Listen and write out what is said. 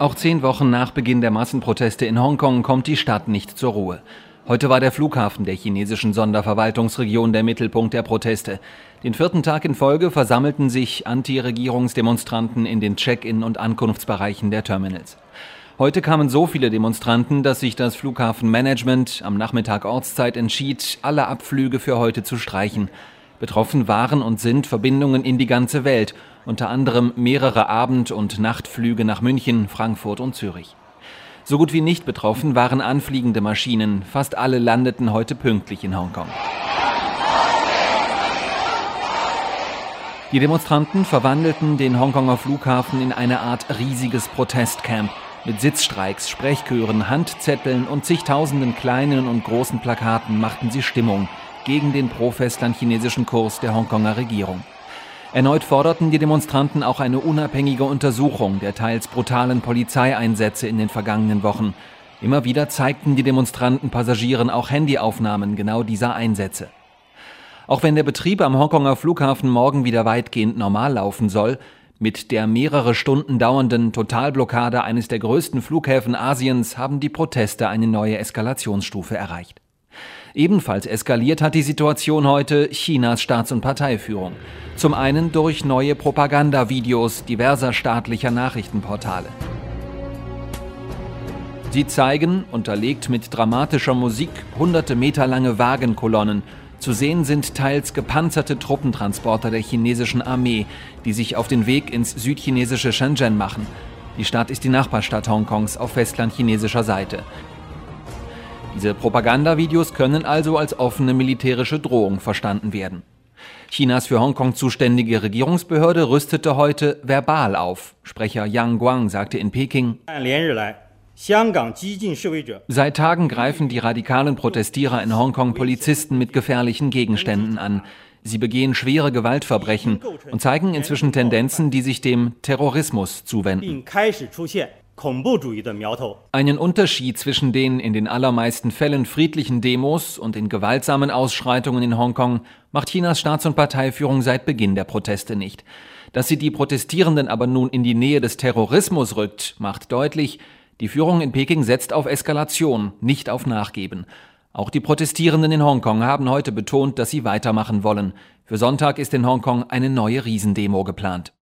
Auch 10 Wochen nach Beginn der Massenproteste in Hongkong kommt die Stadt nicht zur Ruhe. Heute war der Flughafen der chinesischen Sonderverwaltungsregion der Mittelpunkt der Proteste. Den 4. Tag in Folge versammelten sich Anti-Regierungsdemonstranten in den Check-in- und Ankunftsbereichen der Terminals. Heute kamen so viele Demonstranten, dass sich das Flughafenmanagement am Nachmittag Ortszeit entschied, alle Abflüge für heute zu streichen. Betroffen waren und sind Verbindungen in die ganze Welt, unter anderem mehrere Abend- und Nachtflüge nach München, Frankfurt und Zürich. So gut wie nicht betroffen waren anfliegende Maschinen. Fast alle landeten heute pünktlich in Hongkong. Die Demonstranten verwandelten den Hongkonger Flughafen in eine Art riesiges Protestcamp. Mit Sitzstreiks, Sprechchören, Handzetteln und zigtausenden kleinen und großen Plakaten machten sie Stimmung gegen den pro-Festland-chinesischen Kurs der Hongkonger Regierung. Erneut forderten die Demonstranten auch eine unabhängige Untersuchung der teils brutalen Polizeieinsätze in den vergangenen Wochen. Immer wieder zeigten die Demonstranten Passagieren auch Handyaufnahmen genau dieser Einsätze. Auch wenn der Betrieb am Hongkonger Flughafen morgen wieder weitgehend normal laufen soll, mit der mehrere Stunden dauernden Totalblockade eines der größten Flughäfen Asiens haben die Proteste eine neue Eskalationsstufe erreicht. Ebenfalls eskaliert hat die Situation heute Chinas Staats- und Parteiführung. Zum einen durch neue Propagandavideos diverser staatlicher Nachrichtenportale. Sie zeigen, unterlegt mit dramatischer Musik, hunderte Meter lange Wagenkolonnen. Zu sehen sind teils gepanzerte Truppentransporter der chinesischen Armee, die sich auf den Weg ins südchinesische Shenzhen machen. Die Stadt ist die Nachbarstadt Hongkongs auf festlandchinesischer Seite. Diese Propagandavideos können also als offene militärische Drohung verstanden werden. Chinas für Hongkong zuständige Regierungsbehörde rüstete heute verbal auf. Sprecher Yang Guang sagte in Peking: Seit Tagen greifen die radikalen Protestierer in Hongkong Polizisten mit gefährlichen Gegenständen an. Sie begehen schwere Gewaltverbrechen und zeigen inzwischen Tendenzen, die sich dem Terrorismus zuwenden. Einen Unterschied zwischen den in den allermeisten Fällen friedlichen Demos und den gewaltsamen Ausschreitungen in Hongkong macht Chinas Staats- und Parteiführung seit Beginn der Proteste nicht. Dass sie die Protestierenden aber nun in die Nähe des Terrorismus rückt, macht deutlich, die Führung in Peking setzt auf Eskalation, nicht auf Nachgeben. Auch die Protestierenden in Hongkong haben heute betont, dass sie weitermachen wollen. Für Sonntag ist in Hongkong eine neue Riesendemo geplant.